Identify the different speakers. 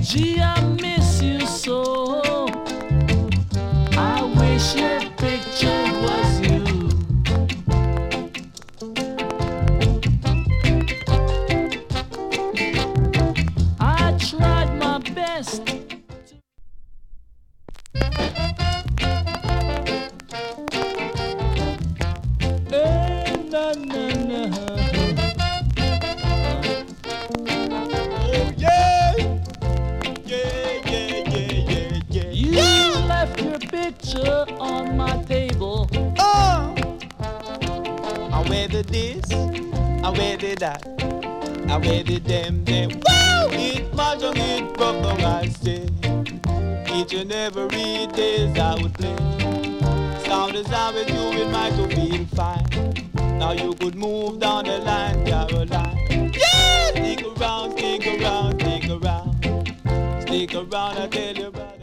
Speaker 1: Gee, I miss you so. I wish your picture was you. I tried my best. Na, na, na.
Speaker 2: Oh yeah, yeah, yeah, yeah, yeah, yeah.
Speaker 1: You left your picture on my table.
Speaker 2: Oh, I wear the this, I wear the that, I wear the them. Woo! It mahjong, it broke I say. Each and every day I would play. Sound as I with you, it might feel fine. Now you could move down the line, Caroline. Yeah! Stick around, stick around, stick around. Stick around, I tell you about it.